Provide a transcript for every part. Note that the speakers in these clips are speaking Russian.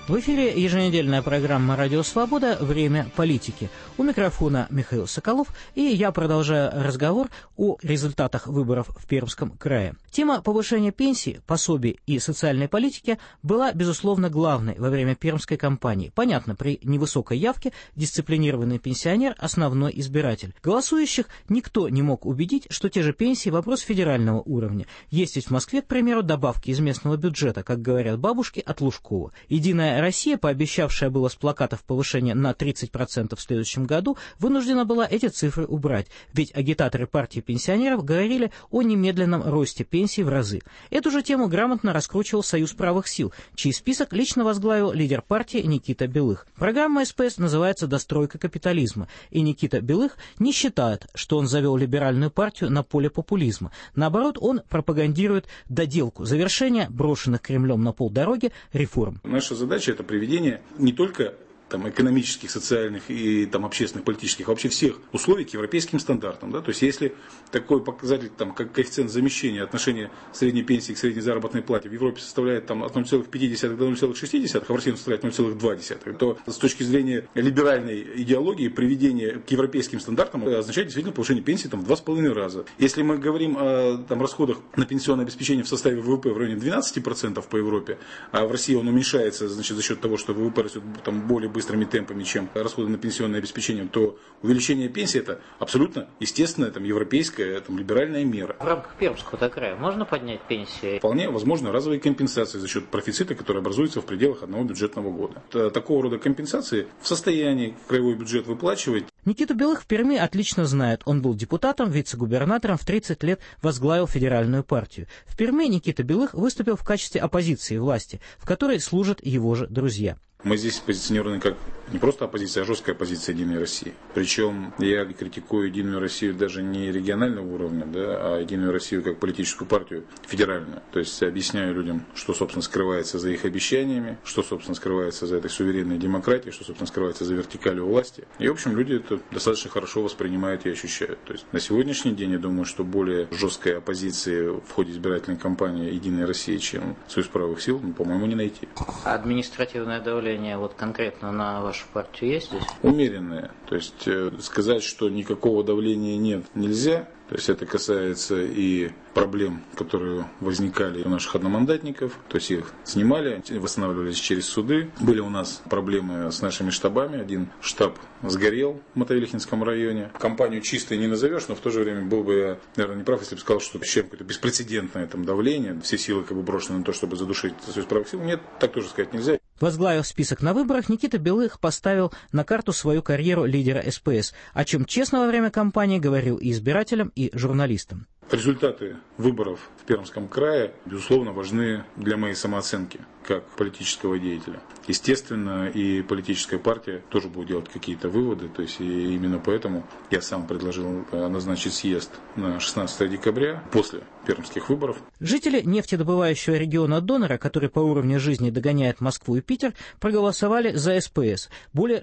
В эфире еженедельная программа «Радио Свобода. Время политики». У микрофона Михаил Соколов, и я продолжаю разговор о результатах выборов в Пермском крае. Тема повышения пенсий, пособий и социальной политики была, безусловно, главной во время пермской кампании. Понятно, при невысокой явке дисциплинированный пенсионер – основной избиратель. Голосующих никто не мог убедить, что те же пенсии – вопрос федерального уровня. Есть ведь в Москве, к примеру, добавки из местного бюджета, как говорят бабушки, от Лужкова. Единая Россия, пообещавшая было с плакатов повышение на 30% в следующем году, вынуждена была эти цифры убрать, ведь агитаторы партии пенсионеров говорили о немедленном росте пенсий в разы. Эту же тему грамотно раскручивал Союз правых сил, чей список лично возглавил лидер партии Никита Белых. Программа СПС называется «Достройка капитализма», и Никита Белых не считает, что он завел либеральную партию на поле популизма. Наоборот, он пропагандирует доделку, завершение брошенных Кремлем на полдороги реформ. Наша задача – это приведение не только экономических, социальных и общественных, политических, вообще всех условий к европейским стандартам. Да? То есть, если такой показатель, как коэффициент замещения отношения средней пенсии к средней заработной плате в Европе составляет от 0,5 до 0,6, а в России он составляет 0,2, то с точки зрения либеральной идеологии приведение к европейским стандартам означает действительно повышение пенсии в 2,5 раза. Если мы говорим о расходах на пенсионное обеспечение в составе ВВП в районе 12% по Европе, а в России он уменьшается за счет того, что ВВП растет более быстрыми темпами, чем расходы на пенсионное обеспечение, то увеличение пенсии – это абсолютно естественная европейская либеральная мера. В рамках Пермского края можно поднять пенсии? Вполне возможно разовые компенсации за счет профицита, который образуется в пределах одного бюджетного года. Такого рода компенсации в состоянии краевой бюджет выплачивать. Никиту Белых в Перми отлично знают. Он был депутатом, вице-губернатором, в 30 лет возглавил федеральную партию. В Перми Никита Белых выступил в качестве оппозиции власти, в которой служат его же друзья. Мы здесь позиционированы как не просто оппозиция, а жесткая оппозиция Единой России. Причем я критикую Единую Россию даже не регионального уровня, а Единую Россию как политическую партию федеральную. То есть объясняю людям, что, собственно, скрывается за их обещаниями, что, собственно, скрывается за этой суверенной демократией, что, собственно, скрывается за вертикалью власти. И, в общем, люди это достаточно хорошо воспринимают и ощущают. То есть на сегодняшний день я думаю, что более жесткой оппозиции в ходе избирательной кампании Единой России, чем Союз правых сил, по-моему, не найти. Административное давление конкретно на вашу партию есть здесь? Умеренное. То есть сказать, что никакого давления нет, нельзя. То есть это касается и проблем, которые возникали у наших одномандатников. То есть их снимали, восстанавливались через суды. Были у нас проблемы с нашими штабами. Один штаб сгорел в Мотовилихинском районе. Компанию чистой не назовешь, но в то же время был бы я, наверное, неправ, если бы сказал, что какое-то беспрецедентное давление. Все силы брошены на то, чтобы задушить Союз правых сил. Нет, так тоже сказать нельзя. Возглавив список на выборах, Никита Белых поставил на карту свою карьеру лидера СПС, о чем честно во время кампании говорил и избирателям, и журналистам. Результаты выборов в Пермском крае, безусловно, важны для моей самооценки как политического деятеля. Естественно, и политическая партия тоже будет делать какие-то выводы. То есть, и именно поэтому я сам предложил назначить съезд на 16 декабря после пермских выборов. Жители нефтедобывающего региона Донера, который по уровню жизни догоняет Москву и Питер, проголосовали за СПС. Более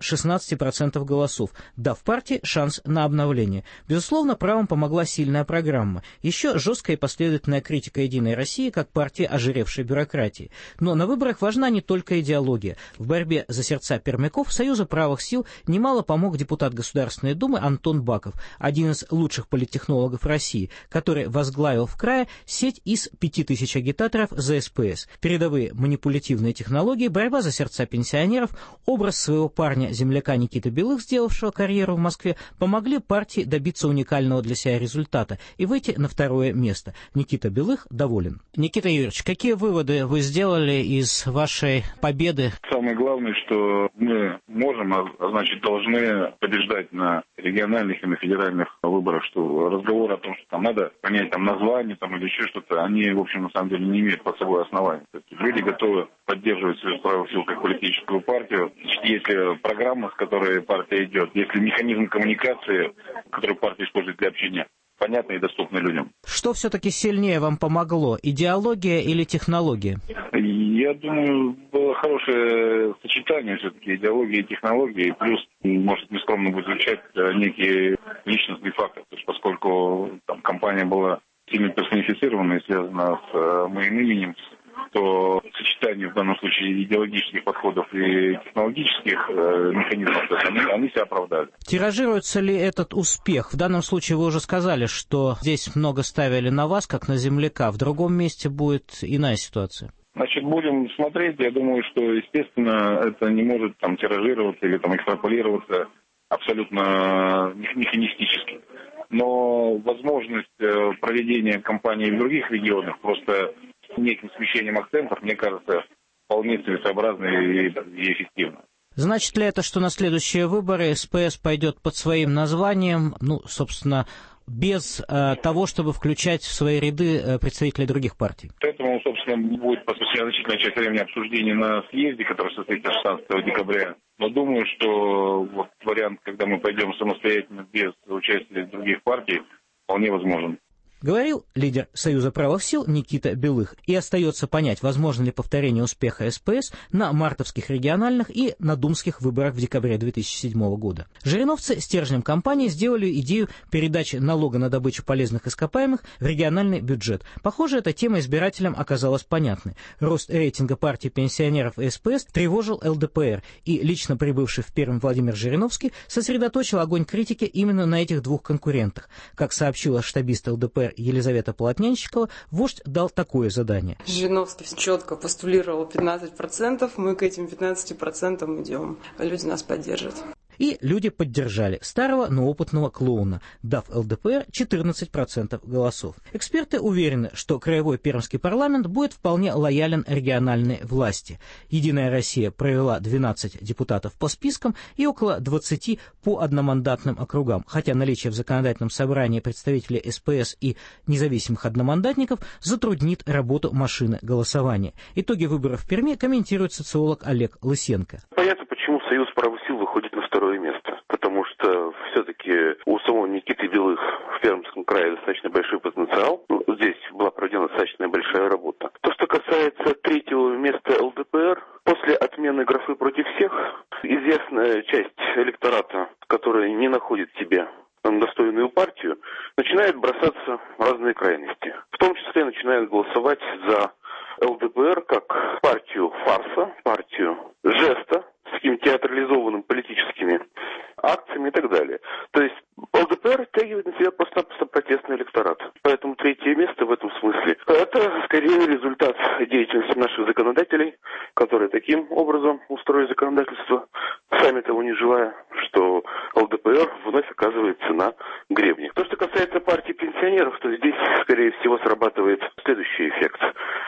16% голосов, дав партии шанс на обновление. Безусловно, правым помогла сильная программа. Еще жесткая и последовательная критика Единой России как партии ожиревшей бюрократии. Но на выборах важна не только идеология. В борьбе за сердца пермяков Союза правых сил немало помог депутат Государственной Думы Антон Баков, один из лучших политтехнологов России, который возглавил в крае сеть из 5000 агитаторов за СПС. Передовые манипулятивные технологии, борьба за сердца пенсионеров, образ своего парня-земляка Никиты Белых, сделавшего карьеру в Москве, помогли партии добиться уникального для себя результата и выйти на второе место. Никита Белых доволен. Никита Юрьевич, какие выводы вы сделали из вашей победы? Самое главное, что мы можем, а значит должны побеждать на региональных и на федеральных выборах, что разговор о том, что надо понять название или еще что-то, они, в общем, на самом деле не имеют под собой оснований. Люди готовы поддерживать Союз правых сил как политическую партию, если программа, с которой партия идет, если механизм коммуникации, который партия использует для общения, понятно и доступно людям. Что все-таки сильнее вам помогло, идеология или технология? Я думаю, было хорошее сочетание все-таки идеологии и технологии, плюс, может, нескромно будет звучать, некий личностный фактор, то есть, поскольку компания была сильно персонифицирована и связана с моим именем, что сочетание в данном случае идеологических подходов и технологических механизмов, то есть они себя оправдали. Тиражируется ли этот успех? В данном случае вы уже сказали, что здесь много ставили на вас, как на земляка. В другом месте будет иная ситуация. Значит, будем смотреть. Я думаю, что, естественно, это не может там тиражироваться или там экстраполироваться абсолютно механистически. Но возможность проведения кампании в других регионах просто неким смещением акцентов, мне кажется, вполне целесообразно и эффективно. Значит ли это, что на следующие выборы СПС пойдет под своим названием, собственно, без того, чтобы включать в свои ряды представителей других партий? Поэтому, собственно, будет посвящена значительная часть времени обсуждений на съезде, который состоится 16 декабря. Но думаю, что вот вариант, когда мы пойдем самостоятельно без участия других партий, вполне возможен. Говорил лидер Союза правых сил Никита Белых. И остается понять, возможно ли повторение успеха СПС на мартовских региональных и на думских выборах в декабре 2007 года. Жириновцы стержнем кампании сделали идею передачи налога на добычу полезных ископаемых в региональный бюджет. Похоже, эта тема избирателям оказалась понятной. Рост рейтинга партии пенсионеров и СПС тревожил ЛДПР, и лично прибывший в Пермь Владимир Жириновский сосредоточил огонь критики именно на этих двух конкурентах. Как сообщила штабист ЛДПР Елизавета Полотнянщикова, вождь дал такое задание. Жириновский четко постулировал 15%, мы к этим 15% идем. Люди нас поддержат. И люди поддержали старого, но опытного клоуна, дав ЛДПР 14% голосов. Эксперты уверены, что краевой пермский парламент будет вполне лоялен региональной власти. «Единая Россия» провела 12 депутатов по спискам и около 20 по одномандатным округам, хотя наличие в законодательном собрании представителей СПС и независимых одномандатников затруднит работу машины голосования. Итоги выборов в Перми комментирует социолог Олег Лысенко. Понятно, почему Союз правых сил выходит на второе место. Потому что все-таки у самого Никиты Белых в Пермском крае достаточно большой потенциал. Здесь была проведена достаточно большая работа. То, что касается третьего места ЛДПР, после отмены графы против всех, известная часть электората, которая не находит себе достойную партию, начинает бросаться в разные крайности. В том числе начинает голосовать за ЛДПР как партию фарса, партию жеста, с какими-то театрализованными политическими акциями и так далее. То есть ЛДПР оттягивает на себя просто протестный электорат. Поэтому третье место в этом смысле – это скорее результат деятельности наших законодателей, которые таким образом устроили законодательство, сами того не желая, что ЛДПР вновь оказывается на гребне. То, что касается партии пенсионеров, то здесь, скорее всего, срабатывает следующий эффект.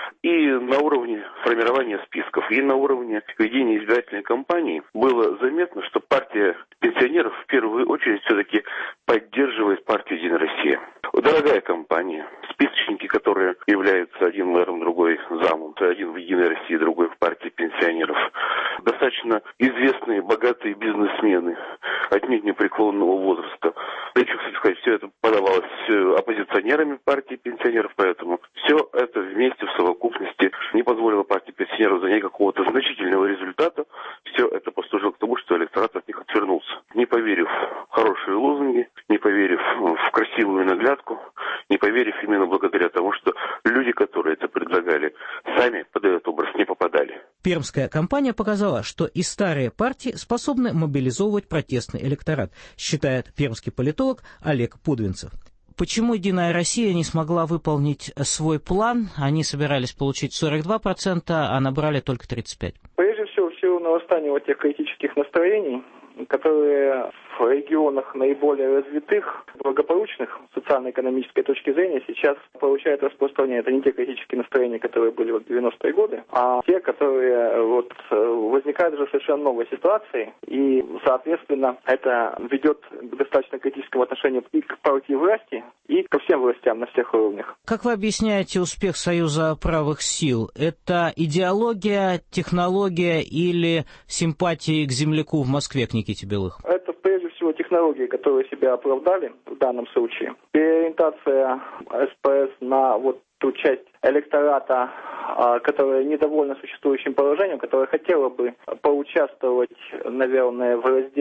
И на уровне формирования списков, и на уровне ведения избирательной кампании было заметно, что партия пенсионеров в первую очередь все-таки поддерживает партию «Единая Россия». Дорогая компания, списочники, которые являются один мэром, другой замом, то один в «Единой России», другой в партии пенсионеров. Достаточно известные, богатые бизнесмены, отнюдь не преклонного возраста. Хочу сказать, все это подавалось оппозиционерами партии пенсионеров, поэтому все это вместе в совокупности не позволило партии пенсионеров занять какого-то значительного результата. Все это послужило к тому, что электорат от них отвернулся. Не поверив в хорошие лозунги, не поверив в красивую наглядку, не поверив именно благодаря тому, что люди, которые это предлагали, сами под этот образ не попадали. Пермская кампания показала, что и старые партии способны мобилизовывать протестный электорат, считает пермский политолог Олег Пудвинцев. Почему «Единая Россия» не смогла выполнить свой план? Они собирались получить 42%, а набрали только 35%. Прежде всего, в силу нарастания вот тех критических настроений, которые в регионах наиболее развитых, благополучных с социально-экономической точки зрения сейчас получают распространение. Это не те критические настроения, которые были в 90-е годы, а те, которые возникают уже совершенно новой ситуации. И, соответственно, это ведет к достаточно критическому отношению и к партии власти, и ко всем властям на всех уровнях. Как вы объясняете успех Союза правых сил? Это идеология, технология или симпатии к земляку в Москве, к Никите Белых? Это прежде всего технологии, которые себя оправдали в данном случае. Переориентация СПС на ту часть электората, которая недовольна существующим положением, которая хотела бы поучаствовать, наверное, в разделе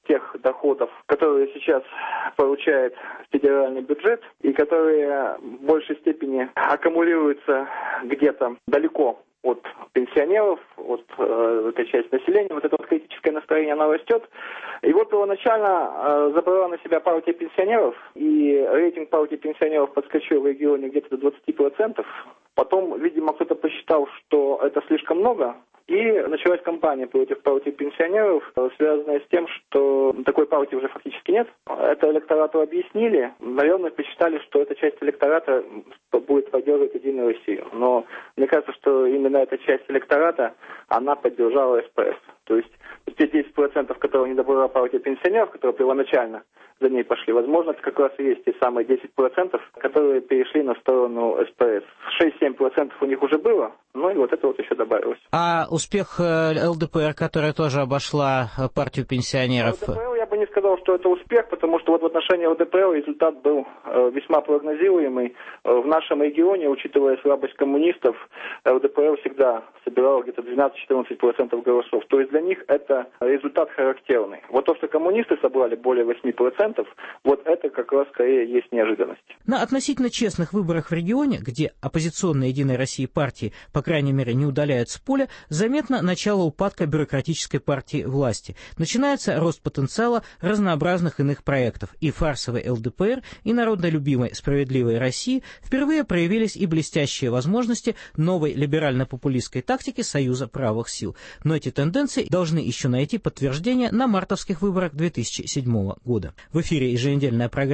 тех доходов, которые сейчас получает федеральный бюджет и которые в большей степени аккумулируются где-то далеко от пенсионеров, от этой части населения. Вот это вот критическое настроение, оно растет. Его первоначально забрала на себя партия пенсионеров, и рейтинг партии пенсионеров подскочил в регионе где-то до 20%. Потом, видимо, кто-то посчитал, что это слишком много, и началась кампания против партии пенсионеров, связанная с тем, что такой партии уже фактически нет. Это электорату объяснили. Наверное, посчитали, что эта часть электората будет поддерживать Единую Россию. Но мне кажется, что именно эта часть электората, она поддержала СПС. То есть те 10%, которые не добрала партия пенсионеров, которые первоначально за ней пошли, возможно, это как раз и есть те самые 10%, которые перешли на сторону СПС. 6-7% у них уже было, ну и вот это вот еще добавилось. А успех ЛДПР, которая тоже обошла партию пенсионеров? ЛДПР я бы не сказал, что это успех, потому что вот в отношении ЛДПР результат был весьма прогнозируемый. В нашем регионе, учитывая слабость коммунистов, ЛДПР всегда собирал где-то 12-14% голосов. То есть для них это результат характерный. Вот то, что коммунисты собрали более 8%, вот это как раз скорее есть неожиданность. На относительно честных выборах в регионе, где оппозиционные Единой России партии, по крайней мере, не удаляют с поля, заметно начало упадка бюрократической партии власти. Начинается рост потенциала разнообразных иных проектов. И фарсовой ЛДПР, и народно-любимой «Справедливой России» впервые проявились и блестящие возможности новой либерально-популистской тактики Союза правых сил. Но эти тенденции должны еще найти подтверждение на мартовских выборах 2007 года. В эфире еженедельная программа